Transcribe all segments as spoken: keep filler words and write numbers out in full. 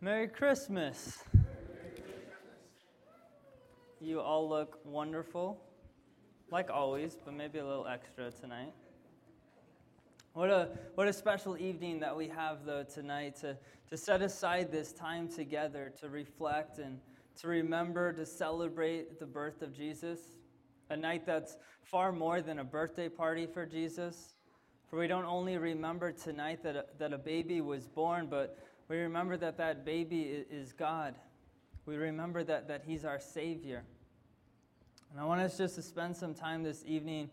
Merry Christmas. You all look wonderful, like always, but maybe a little extra tonight. What a what a special evening that we have, though, tonight to, to set aside this time together to reflect and to remember to celebrate the birth of Jesus, a night that's far more than a birthday party for Jesus. For we don't only remember tonight that a, that a baby was born, but we remember that that baby is God. We remember that, that he's our Savior. And I want us just to spend some time this evening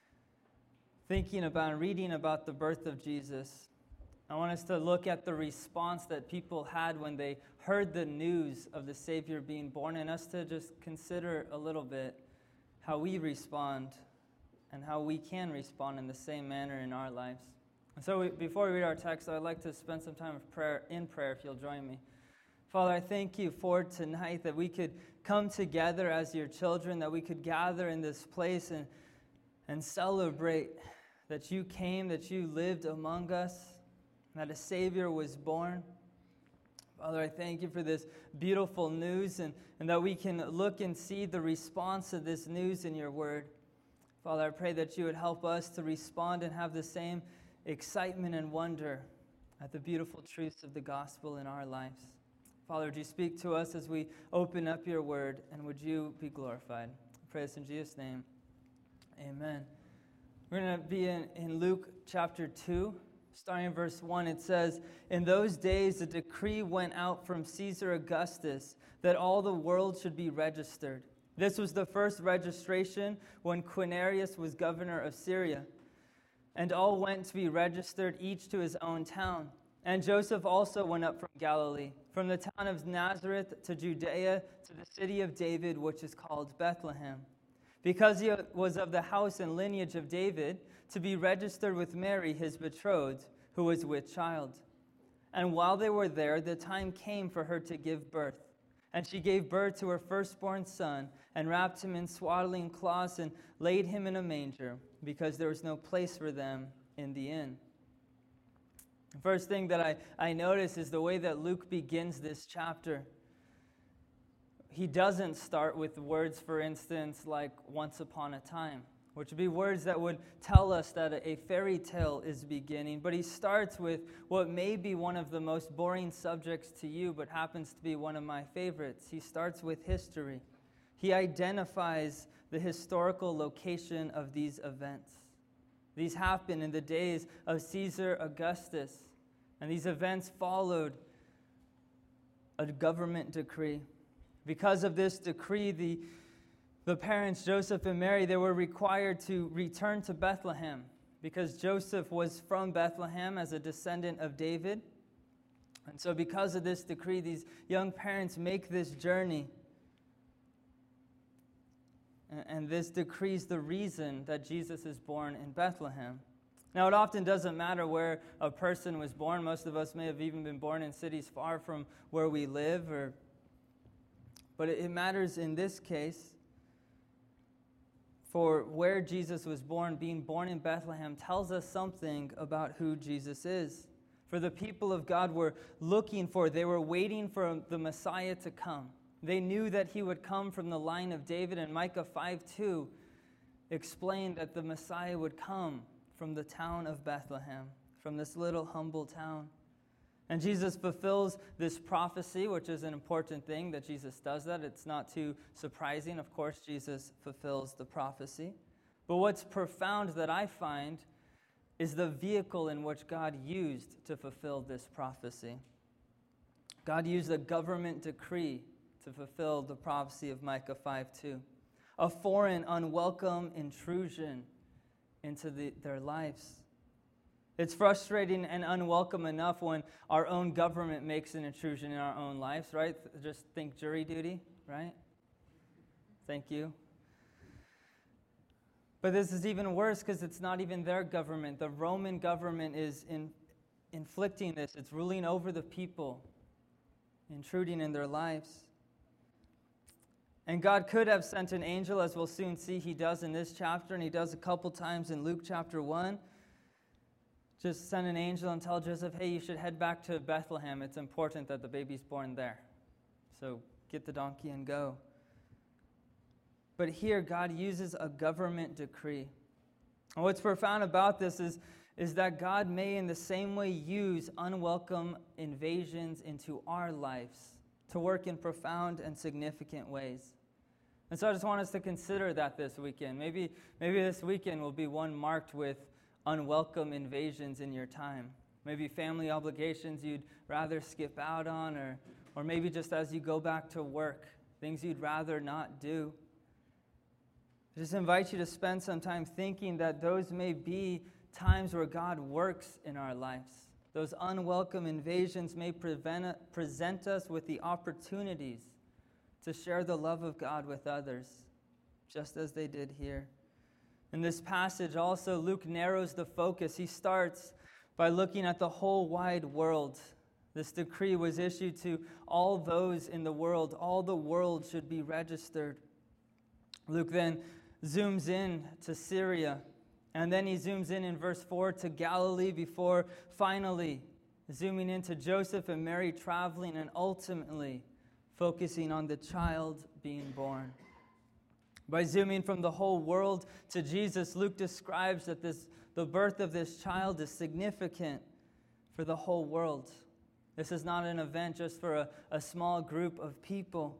thinking about and reading about the birth of Jesus. I want us to look at the response that people had when they heard the news of the Savior being born, and us to just consider a little bit how we respond and how we can respond in the same manner in our lives. And so we, before we read our text, I'd like to spend some time of prayer in prayer, if you'll join me. Father, I thank you for tonight that we could come together as your children, that we could gather in this place and, and celebrate that you came, that you lived among us, that a Savior was born. Father, I thank you for this beautiful news and, and that we can look and see the response to this news in your word. Father, I pray that you would help us to respond and have the same excitement and wonder at the beautiful truths of the gospel in our lives. Father, would you speak to us as we open up your word, and would you be glorified? I pray this in Jesus' name. Amen. We're going to be in, in Luke chapter two, starting in verse one. It says, "In those days a decree went out from Caesar Augustus that all the world should be registered. This was the first registration when Quirinius was governor of Syria. And all went to be registered, each to his own town. And Joseph also went up from Galilee, from the town of Nazareth to Judea, to the city of David, which is called Bethlehem, because he was of the house and lineage of David, to be registered with Mary, his betrothed, who was with child. And while they were there, the time came for her to give birth. And she gave birth to her firstborn son, and wrapped him in swaddling cloths, and laid him in a manger, because there was no place for them in the inn." The first thing that I, I notice is the way that Luke begins this chapter. He doesn't start with words, for instance, like "once upon a time," which would be words that would tell us that a fairy tale is beginning. But he starts with what may be one of the most boring subjects to you, but happens to be one of my favorites. He starts with history. He identifies the historical location of these events. These happened in the days of Caesar Augustus, and these events followed a government decree. Because of this decree, the The parents, Joseph and Mary, they were required to return to Bethlehem because Joseph was from Bethlehem as a descendant of David. And so because of this decree, these young parents make this journey. And this decrees the reason that Jesus is born in Bethlehem. Now, it often doesn't matter where a person was born. Most of us may have even been born in cities far from where we live. Or, but it matters in this case. For where Jesus was born, being born in Bethlehem, tells us something about who Jesus is. For the people of God were looking for, they were waiting for the Messiah to come. They knew that he would come from the line of David, and Micah five two explained that the Messiah would come from the town of Bethlehem, from this little humble town. And Jesus fulfills this prophecy, which is an important thing that Jesus does that. It's not too surprising. Of course, Jesus fulfills the prophecy. But what's profound that I find is the vehicle in which God used to fulfill this prophecy. God used a government decree to fulfill the prophecy of Micah five two. A foreign, unwelcome intrusion into the, their lives. It's frustrating and unwelcome enough when our own government makes an intrusion in our own lives, right? Just think jury duty, right? Thank you. But this is even worse because it's not even their government. The Roman government is in, inflicting this. It's ruling over the people, intruding in their lives. And God could have sent an angel, as we'll soon see he does in this chapter, and he does a couple times in Luke chapter one. just send an angel and tell Joseph, hey, you should head back to Bethlehem. It's important that the baby's born there. So get the donkey and go. But here, God uses a government decree. And what's profound about this is, is that God may in the same way use unwelcome invasions into our lives to work in profound and significant ways. And so I just want us to consider that this weekend. Maybe, maybe this weekend will be one marked with unwelcome invasions in your time. Maybe family obligations you'd rather skip out on, or, or maybe just as you go back to work, things you'd rather not do. I just invite you to spend some time thinking that those may be times where God works in our lives. Those unwelcome invasions may prevent, present us with the opportunities to share the love of God with others, just as they did here. In this passage also, Luke narrows the focus. He starts by looking at the whole wide world. This decree was issued to all those in the world. All the world should be registered. Luke then zooms in to Syria, and then he zooms in in verse four to Galilee before finally zooming into Joseph and Mary traveling and ultimately focusing on the child being born. By zooming from the whole world to Jesus, Luke describes that this, the birth of this child is significant for the whole world. This is not an event just for a, a small group of people,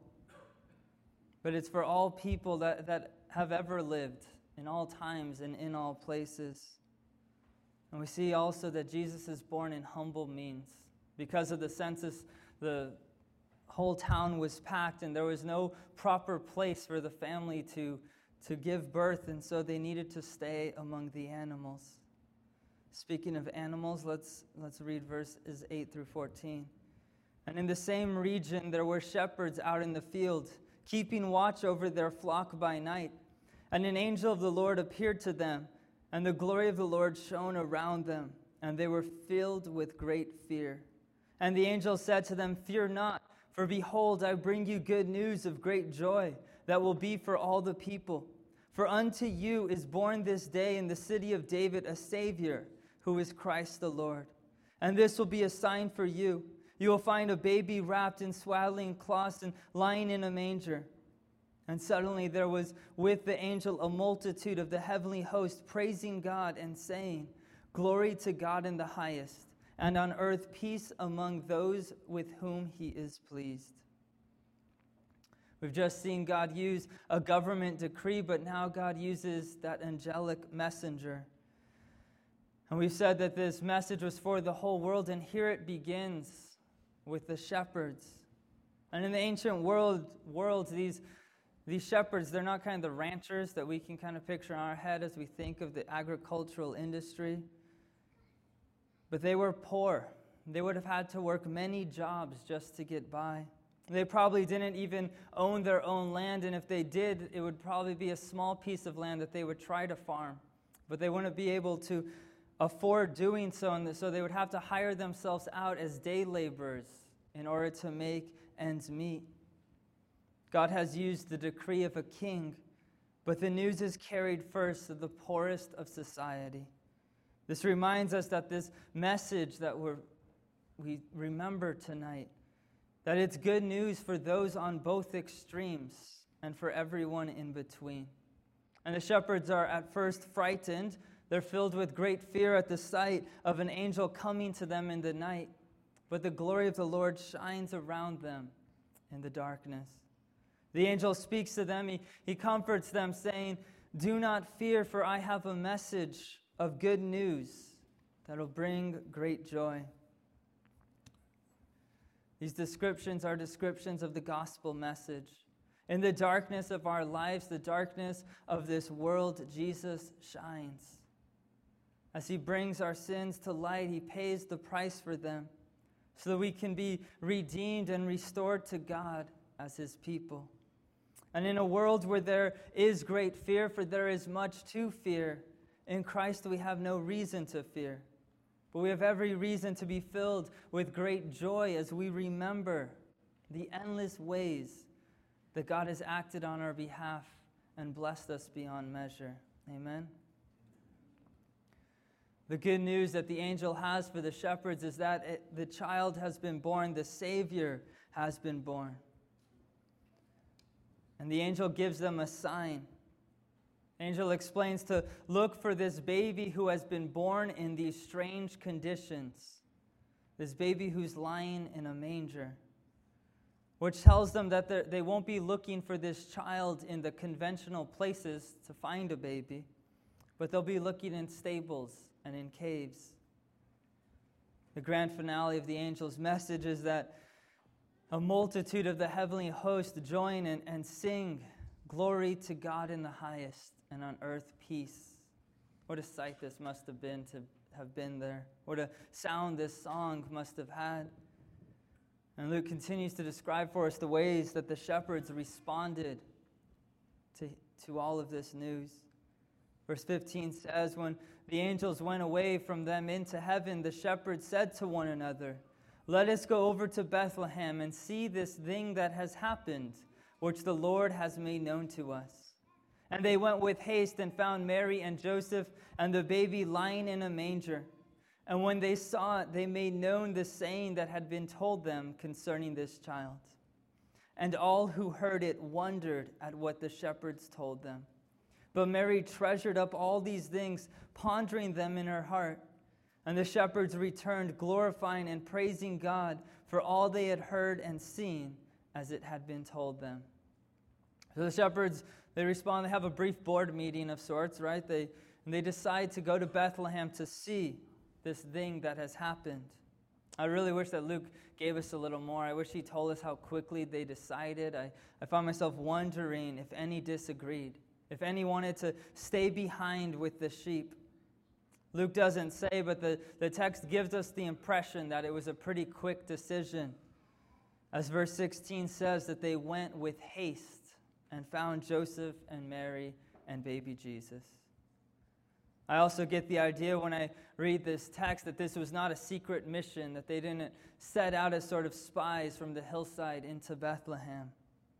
but it's for all people that, that have ever lived in all times and in all places. And we see also that Jesus is born in humble means. Because of the census, the whole town was packed, and there was no proper place for the family to, to give birth, and so they needed to stay among the animals. Speaking of animals, let's, let's read verses eight through fourteen. And in the same region there were shepherds out in the field, keeping watch over their flock by night. And an angel of the Lord appeared to them, and the glory of the Lord shone around them, and they were filled with great fear. And the angel said to them, "Fear not, for behold, I bring you good news of great joy that will be for all the people. For unto you is born this day in the city of David a Savior, who is Christ the Lord. And this will be a sign for you. You will find a baby wrapped in swaddling cloths and lying in a manger." And suddenly there was with the angel a multitude of the heavenly host praising God and saying, "Glory to God in the highest, and on earth peace among those with whom he is pleased." We've just seen God use a government decree, but now God uses that angelic messenger. And we've said that this message was for the whole world, and here it begins with the shepherds. And in the ancient world, world, these, these shepherds, they're not kind of the ranchers that we can kind of picture in our head as we think of the agricultural industry. But they were poor. They would have had to work many jobs just to get by. They probably didn't even own their own land, and if they did, it would probably be a small piece of land that they would try to farm. But they wouldn't be able to afford doing so, and so they would have to hire themselves out as day laborers in order to make ends meet. God has used the decree of a king, but the news is carried first to the poorest of society. This reminds us that this message that we're, we remember tonight, that it's good news for those on both extremes and for everyone in between. And the shepherds are at first frightened. They're filled with great fear at the sight of an angel coming to them in the night. But the glory of the Lord shines around them in the darkness. The angel speaks to them. He, he comforts them, saying, "Do not fear, for I have a message of good news that will bring great joy." These descriptions are descriptions of the gospel message. In the darkness of our lives, the darkness of this world, Jesus shines. As he brings our sins to light, he pays the price for them so that we can be redeemed and restored to God as his people. And in a world where there is great fear, for there is much to fear, in Christ we have no reason to fear. But we have every reason to be filled with great joy as we remember the endless ways that God has acted on our behalf and blessed us beyond measure. Amen. The good news that the angel has for the shepherds is that it, the child has been born, the Savior has been born. And the angel gives them a sign. The angel explains to look for this baby who has been born in these strange conditions, this baby who's lying in a manger, which tells them that they won't be looking for this child in the conventional places to find a baby, but they'll be looking in stables and in caves. The grand finale of the angel's message is that a multitude of the heavenly host join and, and sing, "Glory to God in the highest, and on earth peace." What a sight this must have been to have been there. What a sound this song must have had. And Luke continues to describe for us the ways that the shepherds responded to, to all of this news. Verse fifteen says, when the angels went away from them into heaven, the shepherds said to one another, "Let us go over to Bethlehem and see this thing that has happened, which the Lord has made known to us." And they went with haste and found Mary and Joseph and the baby lying in a manger. And when they saw it, they made known the saying that had been told them concerning this child. And all who heard it wondered at what the shepherds told them. But Mary treasured up all these things, pondering them in her heart. And the shepherds returned, glorifying and praising God for all they had heard and seen as it had been told them. So the shepherds, they respond, they have a brief board meeting of sorts, right? They, and they decide to go to Bethlehem to see this thing that has happened. I really wish that Luke gave us a little more. I wish he told us how quickly they decided. I, I found myself wondering if any disagreed, if any wanted to stay behind with the sheep. Luke doesn't say, but the, the text gives us the impression that it was a pretty quick decision. As verse sixteen says, that they went with haste and found Joseph and Mary and baby Jesus. I also get the idea when I read this text that this was not a secret mission, that they didn't set out as sort of spies from the hillside into Bethlehem,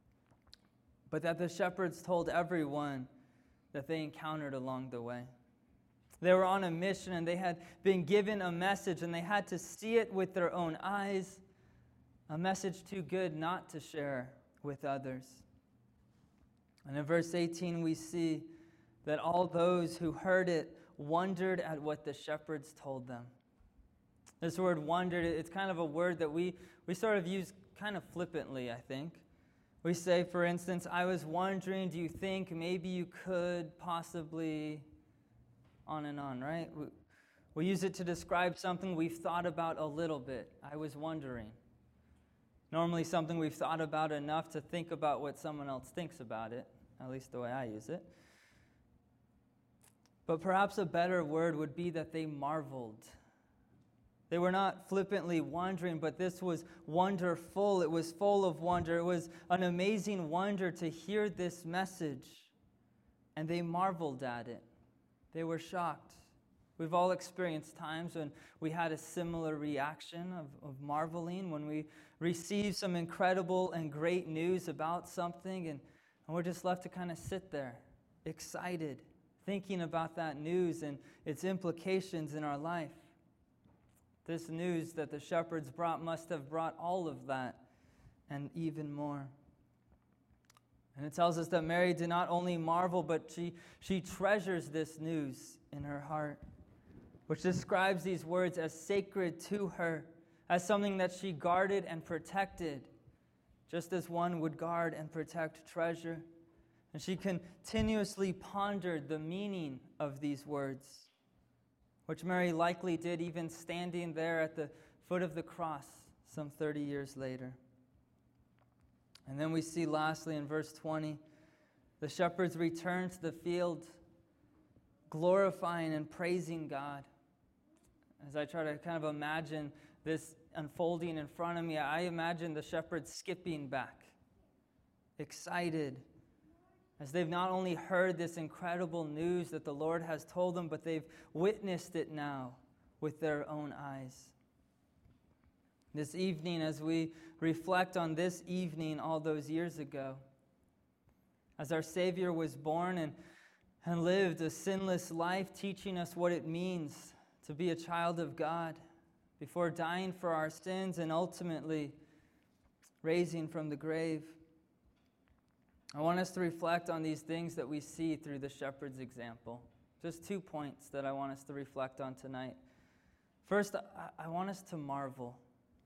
but that the shepherds told everyone that they encountered along the way. They were on a mission and they had been given a message and they had to see it with their own eyes, a message too good not to share with others. And in verse eighteen we see that all those who heard it wondered at what the shepherds told them. This word wondered, it's kind of a word that we, we sort of use kind of flippantly, I think. We say, for instance, "I was wondering, do you think maybe you could possibly," on and on, right? We, we use it to describe something we've thought about a little bit. "I was wondering." Normally something we've thought about enough to think about what someone else thinks about it, at least the way I use it. But perhaps a better word would be that they marveled. They were not flippantly wondering, but this was wonderful. It was full of wonder. It was an amazing wonder to hear this message. And they marveled at it. They were shocked. We've all experienced times when we had a similar reaction of, of marveling, when we received some incredible and great news about something, and, and we're just left to kind of sit there, excited, thinking about that news and its implications in our life. This news that the shepherds brought must have brought all of that and even more. And it tells us that Mary did not only marvel, but she, she treasures this news in her heart, which describes these words as sacred to her, as something that she guarded and protected, just as one would guard and protect treasure. And she continuously pondered the meaning of these words, which Mary likely did even standing there at the foot of the cross some thirty years later. And then we see lastly in verse twenty, the shepherds returned to the field, glorifying and praising God. As I try to kind of imagine this unfolding in front of me, I imagine the shepherds skipping back, excited, as they've not only heard this incredible news that the Lord has told them, but they've witnessed it now with their own eyes. This evening, as we reflect on this evening all those years ago, as our Savior was born and, and lived a sinless life, teaching us what it means to be a child of God before dying for our sins and ultimately raising from the grave. I want us to reflect on these things that we see through the shepherd's example. Just two points that I want us to reflect on tonight. First, I, I want us to marvel.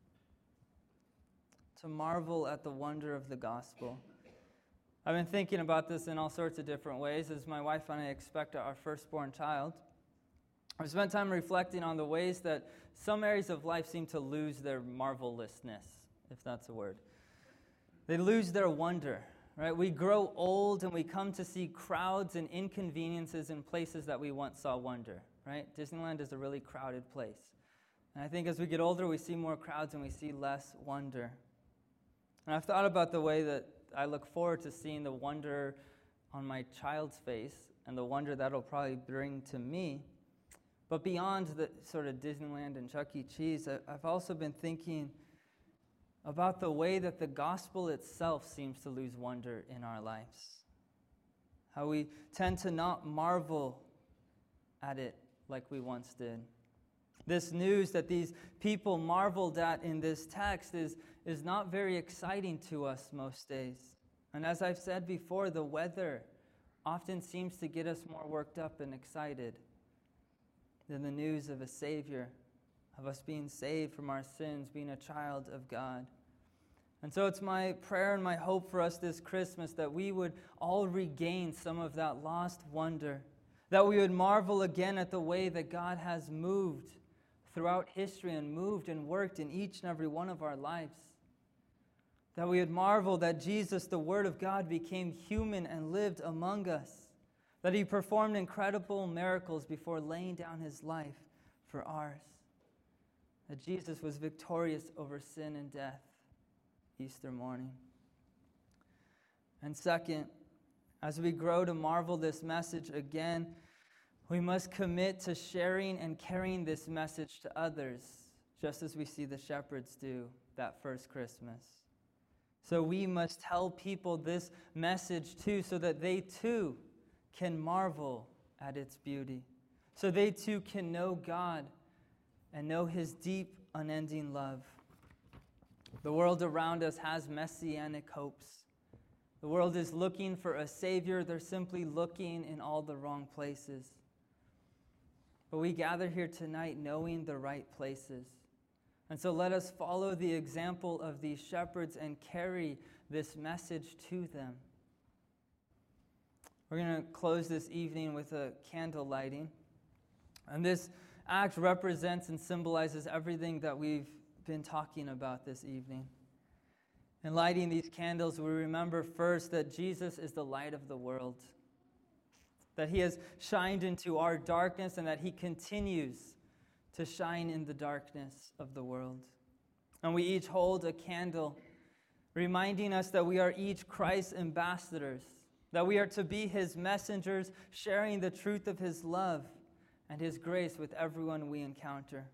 To marvel at the wonder of the gospel. I've been thinking about this in all sorts of different ways as my wife and I expect our firstborn child. I've spent time reflecting on the ways that some areas of life seem to lose their marvelousness, if that's a word. They lose their wonder. Right? We grow old and we come to see crowds and inconveniences in places that we once saw wonder. Right? Disneyland is a really crowded place. And I think as we get older, we see more crowds and we see less wonder. And I've thought about the way that I look forward to seeing the wonder on my child's face and the wonder that'll probably bring to me. But beyond the sort of Disneyland and Chuck E. Cheese, I've also been thinking about the way that the gospel itself seems to lose wonder in our lives. How we tend to not marvel at it like we once did. This news that these people marveled at in this text is, is not very exciting to us most days. And as I've said before, the weather often seems to get us more worked up and excited than the news of a Savior, of us being saved from our sins, being a child of God. And so it's my prayer and my hope for us this Christmas that we would all regain some of that lost wonder, that we would marvel again at the way that God has moved throughout history and moved and worked in each and every one of our lives. That we would marvel that Jesus, the Word of God, became human and lived among us, that He performed incredible miracles before laying down His life for ours, that Jesus was victorious over sin and death Easter morning. And second, as we grow to marvel this message again, we must commit to sharing and carrying this message to others, just as we see the shepherds do that first Christmas. So we must tell people this message too, so that they too can marvel at its beauty, so they too can know God and know His deep, unending love. The world around us has messianic hopes. The world is looking for a Savior. They're simply looking in all the wrong places. But we gather here tonight knowing the right places. And so let us follow the example of these shepherds and carry this message to them. We're going to close this evening with a candle lighting. And this act represents and symbolizes everything that we've been talking about this evening. In lighting these candles, we remember first that Jesus is the light of the world, that He has shined into our darkness and that He continues to shine in the darkness of the world. And we each hold a candle, reminding us that we are each Christ's ambassadors, that we are to be His messengers, sharing the truth of His love and His grace with everyone we encounter.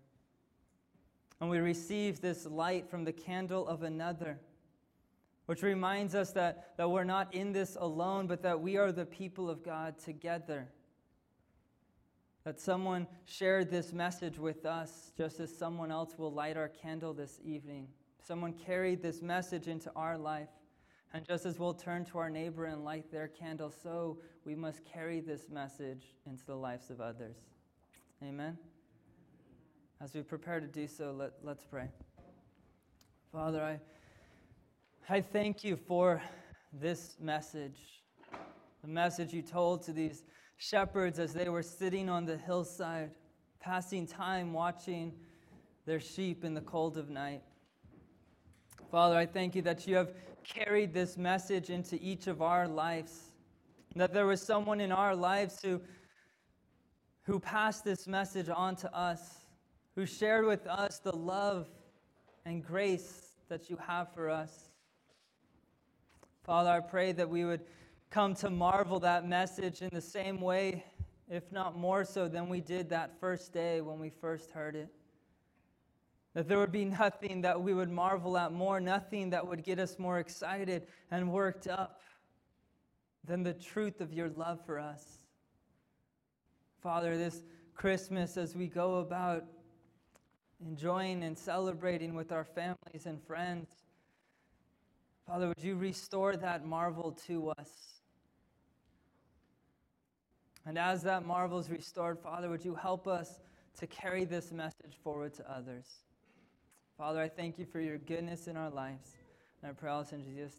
And we receive this light from the candle of another, which reminds us that, that we're not in this alone, but that we are the people of God together. That someone shared this message with us, just as someone else will light our candle this evening. Someone carried this message into our life. And just as we'll turn to our neighbor and light their candle, so we must carry this message into the lives of others. Amen? As we prepare to do so, let, let's pray. Father, I, I thank You for this message, the message You told to these shepherds as they were sitting on the hillside, passing time watching their sheep in the cold of night. Father, I thank You that You have carried this message into each of our lives, that there was someone in our lives who, who passed this message on to us, who shared with us the love and grace that You have for us. Father, I pray that we would come to marvel that message in the same way, if not more so than we did that first day when we first heard it. That there would be nothing that we would marvel at more, nothing that would get us more excited and worked up than the truth of Your love for us. Father, this Christmas, as we go about enjoying and celebrating with our families and friends. Father, would you restore that marvel to us? And as that marvel is restored, Father, would you help us to carry this message forward to others? Father, I thank you for your goodness in our lives. And I pray all this in Jesus'